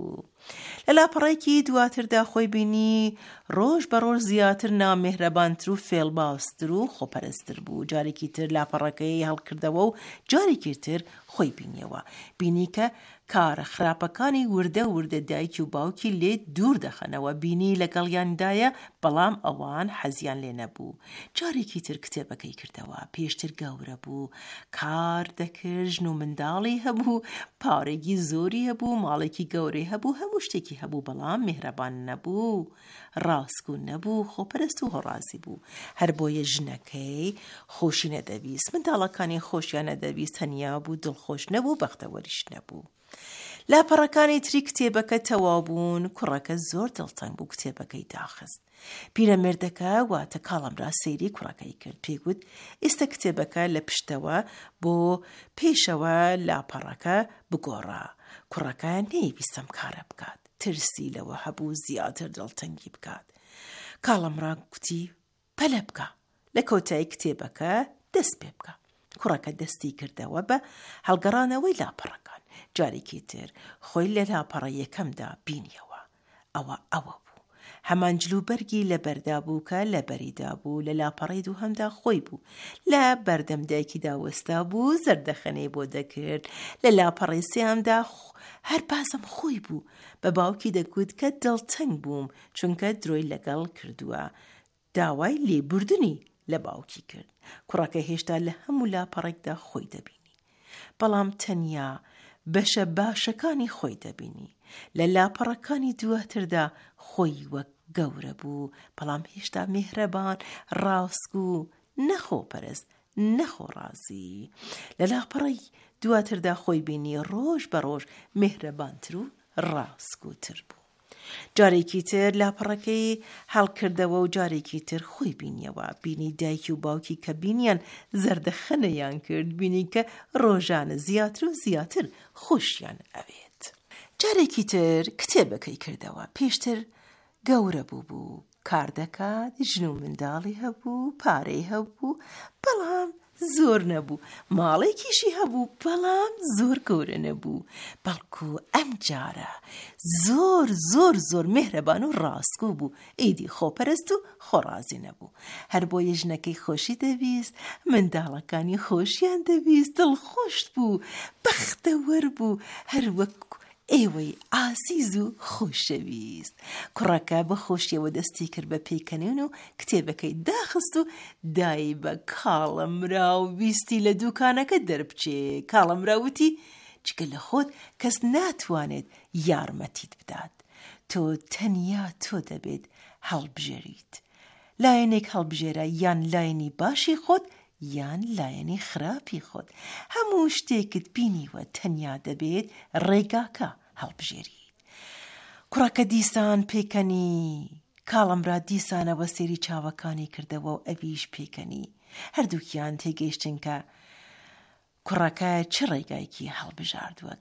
لە لاپەڕێکی دواتردا خۆی بینی ڕۆژ بە ڕۆژ زیاتر نامێهرەبانتر و فێڵباستر و خۆپەرستر بوو. جارێکی تر لاپەڕەکەی هەڵکردەوە و جارێکی تر خۆی بینیەوە. بینی کە کارە خراپەکانی وردە وردە دایکی و باوکی لێ دوور دەخەنەوە. بینی لەگەڵیاندایە بەڵام ئەوان حەزیان لێ نەبوو. جارێکی تر کتێبەکەی کردەوە. پێشتر گەورە بوو، کار دەکرد، ژن و منداڵی هەبوو، پارێکی زۆری هەبوو، ماڵێکی گەورەی هەبوو، هەموو شتێکی هەبوو، بەڵام میهرەبان نەبوو، ڕاستگو نەبوو، خۆپەرست و هۆڕازی بوو. هەر بۆیە ژنەکەی خۆشی نەدەویست، منداڵەکانی خۆشیان نەدەویست، تەنیا بوو، دڵخۆش نەبوو، بەختەوەریش نەبوو. لاپەڕەکانی تری کتێبەکە تەواو بوون. کوڕەکە زۆر دڵتەنگ بوو، کتێبەکەی داخست. پیرەمێردەکە واتە کاڵەمرا سەیری کوڕەکەی کرد. پێیگوت ئێستا کتێبەکە لە پشتەوە بۆ پێشەوە لاپەڕەکە بگۆڕە. کوڕەکە نەیویستم کارە بکات، ترسی لەوە هەبوو زیاتر دڵتەنگی بکات. کاڵەمرا گوتی پەلە بکە، لە کۆتایی کتێبەکە دەست پێ بکە. کوڕەکە دەستی کردەوە بە هەڵگەڕانەوەی لاپەڕەکان. جارێکی تر خۆی لە لاپەڕە یەکەمدا بینیەوە. ئەوە ئەوە بوو. هەمان جلوبەرگی لە بەردا بوو کە لە بەریدا بوو. لە لاپەڕەی دووهەمدا خۆی بوو. لە بەردەمدایکیدا وەستا بوو، زەردەخەنەی بۆ دەکرد. لە لاپەڕەی سێهەمدا هەر بازم خۆی بوو. بە باوکی دەگوت کە دڵتەنگ بووم چونکە درۆی لەگەڵ کردووە. داوای لێبوردنی لە باوکی کرد. کوڕەکە هێشتا لە هەموو لاپەڕێکدا خۆی دەبینی، بەڵام تەنیا بەشە باشەکانی خۆی دەبینی. لە لاپەڕەکانی دواتردا خۆی وەک گەورە بوو، بەڵام هێشتا میهرەبان، ڕاستگو، نەخۆپەرست، نەخۆڕازی. لە لاپەڕەی دواتردا خۆی بینی ڕۆژ بە ڕۆژ میهرەبانتر و ڕاستگوتر بوو. جارێکی تر لاپەڕەکەی هەڵکردەوە و جارێکی تر خۆی بینیەوە. بینی دایکی و باوکی کە بینیان زەردەخەنەیان کرد. بینی کە ڕۆژانە زیاتر و زیاتر خۆشیان ئەوێت. جارێکی تر کتێبەکەی کردەوە. پێشتر گەورە بوو بوو، کار دەکات، ژن و منداڵی هەبوو، پارەی هەبوو، بەڵام زۆر نەبوو. ماڵێکیشی هەبوو، بەڵام زۆر گەورە نەبوو. بەڵکو ئەم جارە زۆر زۆر زۆر میهرەبان و ڕاستگو بوو. ئیدی خۆپەرست و خۆڕازی نەبوو. هەر بۆیە ژنەکەی خۆشی دەویست، منداڵەکانی خۆشیان دەویست، دڵخۆش بوو، بەختەوەر بوو، هەر وەک ئێوەی ئازیز و خۆشەویست. کوڕەکە بە خۆشیەوە دەستی کرد بە پێکەنین و کتێبەکەی داخست و دای بە کاڵەمرا و ویستی لە دوکانەکە دەربچێ. کاڵەمرا وتی چکە لە خۆت کەس ناتوانێت یارمەتیت بدات، تۆ تەنیا تۆ دەبێت هەڵبژێریت. لایەنێک هەڵبژێرە، یان لایەنی باشی خۆت یان لایەنی خراپی خۆت. هەموو شتێکت بینیوە تەنیا دەبێت ڕێگاکە هەڵبژێریت. کوڕەکە دیسان پێکەنی. کاڵەمرا دیسانەوە سێری چاوەکانی کردەوە و ئەویش پێکەنی. هەردووکیان تێگەیشتن کە کوڕەکە چ ڕێگایکی هەڵبژاردووە.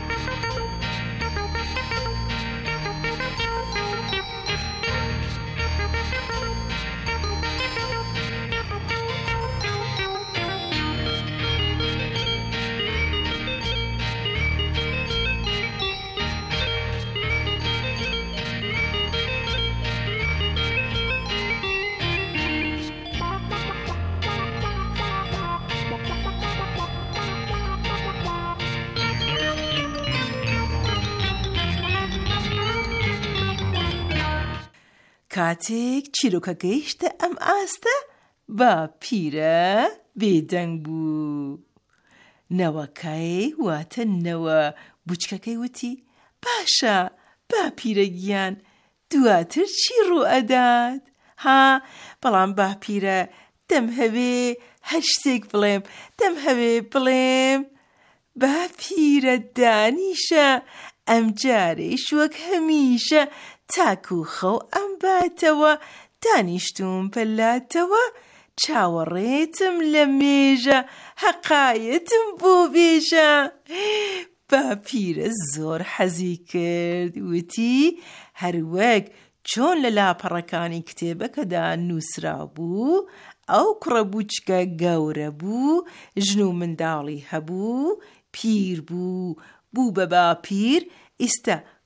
کاتێک چیرۆکە گەیشتە ئەم ئاستە، با پیرە بێدەنگ بوو. نەوەکای واتە نەوە بوچکەکەی وتی باشە با پیرە گیان، دواتر چی ڕوو ئەدات؟ ها بەڵام با پیرە دەم هەوێ هەر شتێک بڵێم، دەم هەوێ بڵێم. با پیرە دانیشە ئەم جارەیش وەک هەمیشە، تاکو خەو ئەم باتەوە، دانیشتوم پەلاتەوە، چاوەڕێتم لە مێژە، حەقایەتم بۆ بێژە. با پیرە زۆر حەزی کرد، وتی هەروەک چۆن لە لاپەڕەکانی کتێبەکەدا نووسرا بوو، ئەو کوڕە بوچکە گەورە بوو، ژن و منداڵی هەبوو، پیر بوو، بوو بە با پیر. ئێستا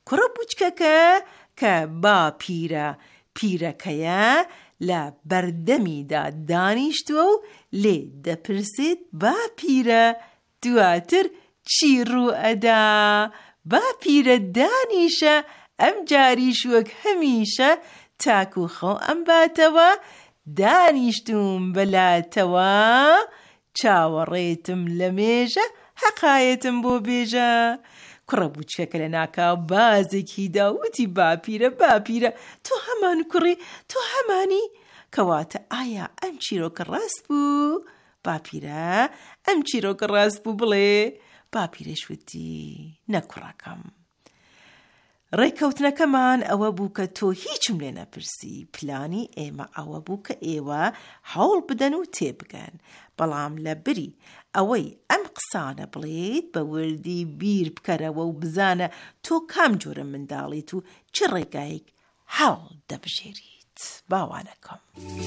کوڕە بچکەکە کە با پیرە پیرەکەیە لە بەردەمیدا دانیشتووە و لێ دەپرسێت با پیرە دواتر چی ڕوو ئەدا. با پیرە دانیشە ئەم جاریش وەک هەمیشە تاک و خەو ئەم باتەوە دانیشتوم بەلاتەوە چاوەڕێتم لە مێژە حەقایەتم بۆ بێژە. کوڕە بچکەکە لە ناکا بازێکی داوتی باپیرە باپیرە تۆ هەمان کوڕی تۆ هەمانی کەواتە ئایا ئەم چیرۆکە ڕاست بوو؟ باپیرە ئەم چیرۆکە ڕاست بوو بڵێ. باپیرەش وتی نەکوڕەکەم ڕێکەوتنەکەمان ئەوە بوو کە تۆ هیچم لێ نەپرسی. پلانی ئێمە ئەوە بوو کە ئێوە هەوڵ بدەن و تێبگەن، بەڵام لە بری ئەوەی ئەم قسانە بڵێیت بە وردی بیر بکەرەوە و بزانە تۆ کام جۆرە منداڵیت و چ ڕێگایەک هەوڵ دەبژێریت. باوانەکەم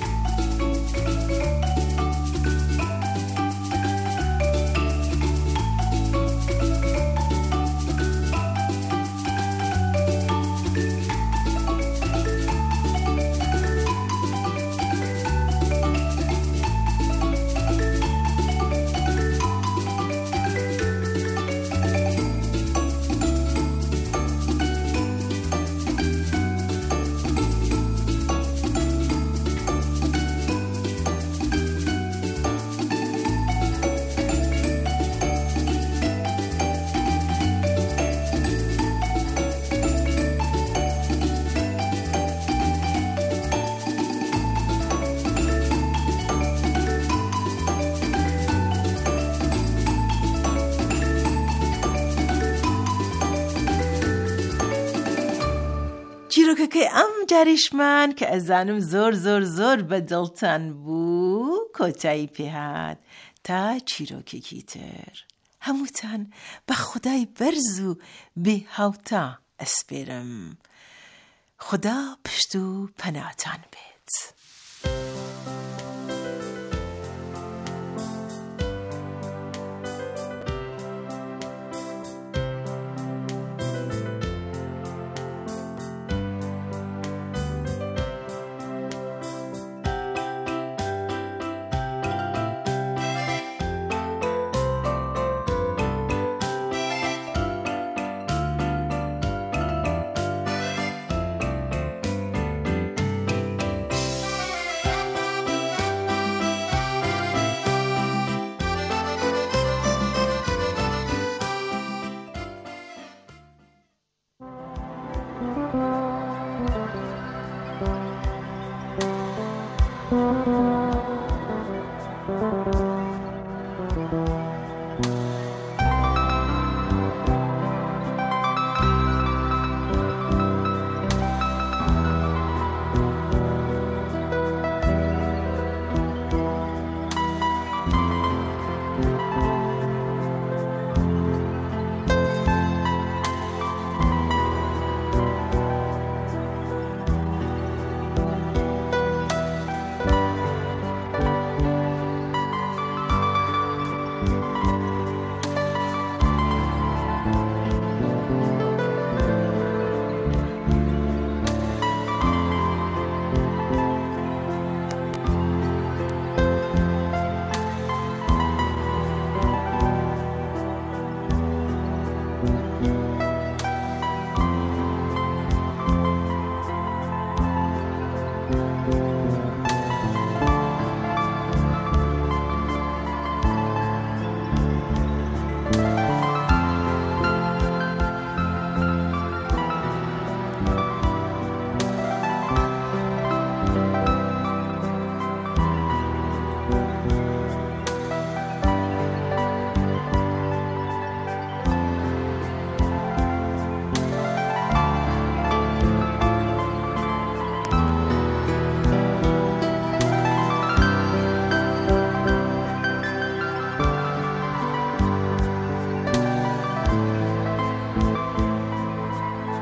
چیرۆکەکەی ئەم جاریشمان کە ئەزانم زۆر زۆر زۆر بەدڵتان بوو کۆتایی پێهات. تا چیرۆکێکی تر هەمووتان بە خودای بەرز و بێ هاوتا ئەسپێرم. خدا پشت و پەناتان بێت.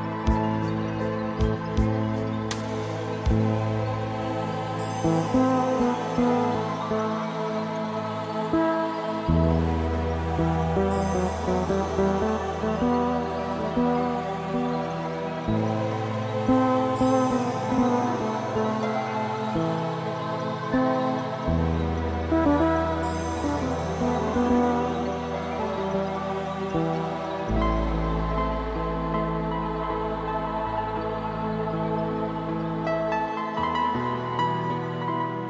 Thank you.